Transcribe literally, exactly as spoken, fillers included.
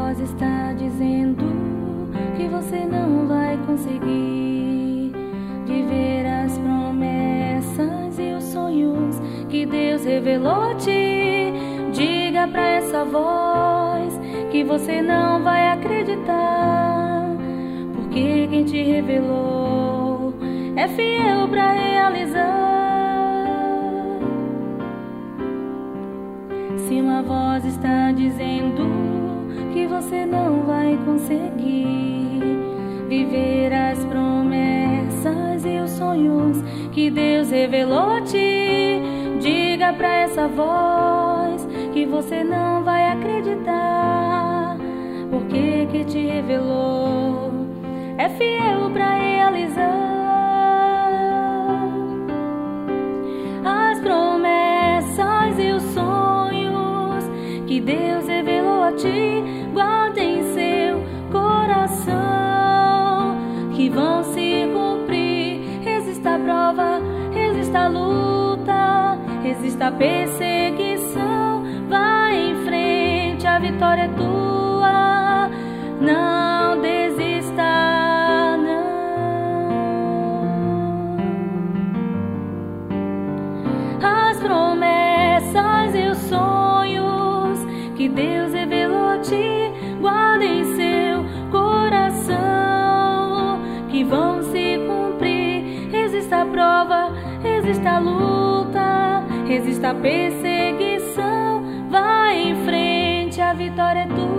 voz está dizendo que você não vai conseguir viver as promessas e os sonhos que Deus revelou a ti. Diga pra essa voz que você não vai acreditar, porque quem te revelou é fiel pra realizar. Se uma voz está dizendo que você não vai conseguir viver as promessas e os sonhos que Deus revelou a ti, diga pra essa voz que você não vai acreditar, porque quem te revelou é fiel pra realizar. As promessas e os sonhos que Deus revelou a ti, guarda em seu coração, que vão se cumprir. Resista a prova, resista a luta, resista a perseguição. Vai em frente, a vitória é tua. Não desista, não. As promessas e os sonhos que Deus revelou a ti, guarda em seu coração, que vão se cumprir. Resista a prova, resista a luta, resista a perseguição. Vai em frente, a vitória é tua.